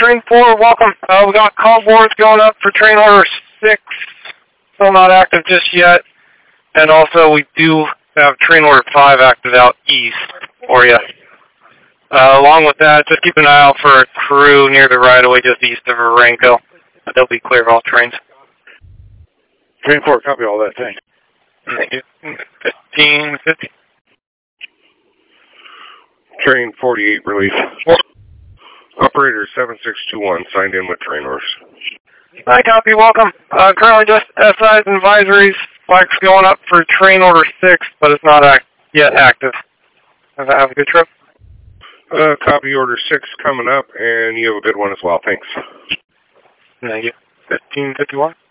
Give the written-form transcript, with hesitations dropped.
train 4, welcome. We got call boards going up for train order 6, still not active just yet. And also we do have train order 5 active out east for you. Along with that, just keep an eye out for a crew near the right-of-way just east of Renko. They'll be clear of all trains. Train 4, copy all that, thanks. Thank you. 1550. Train 48, release. Operator 7621, signed in with train orders. Hi, copy, welcome. Currently just SIs and advisories. Flags going up for train order 6, but it's not yet active. Have a good trip. Copy order 6 coming up, and you have a good one as well. Thanks. Thank you. 1551.